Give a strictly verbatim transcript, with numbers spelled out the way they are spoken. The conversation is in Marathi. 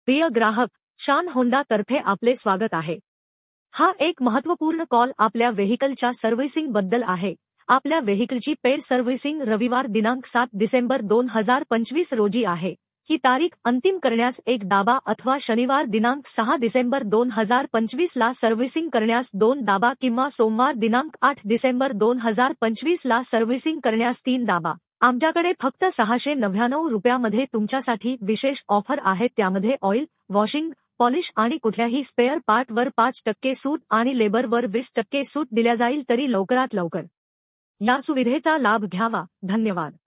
प्रिय ग्राहक, शान होंडा तर्फे आपले स्वागत आहे। हा एक महत्त्वपूर्ण कॉल आपल्या व्हेइकलच्या सर्व्हिसिंग बद्दल आहे। आपल्या व्हेइकलची पेड सर्व्हिसिंग रविवार दिनांक सात डिसेंबर दोन हजार पंचवीस रोजी आहे। ही तारीख अंतिम करण्यास एक दाबा अथवा शनिवार दिनांक सहा डिसेंबर दोन हजार पंचवीस ला सर्व्हिसिंग करण्यास दोन दाबा किंवा सोमवार दिनांक आठ डिसेंबर दोन हजार पंचवीस ला सर्व्हिसिंग करण्यास तीन दाबा। आमच्याकडे फक्त सहाशे नव्याण्णव रुपयामध्ये तुमच्यासाठी विशेष ऑफर आहे, त्यामध्ये ऑइल, वॉशिंग, पॉलिश आणि कुठल्याही स्पेअर पार्टवर पाच टक्के सूट आणि लेबरवर वीस टक्के सूट दिल्या जाईल, तरी लवकरात लवकर या सुविधेचा लाभ घ्यावा। धन्यवाद।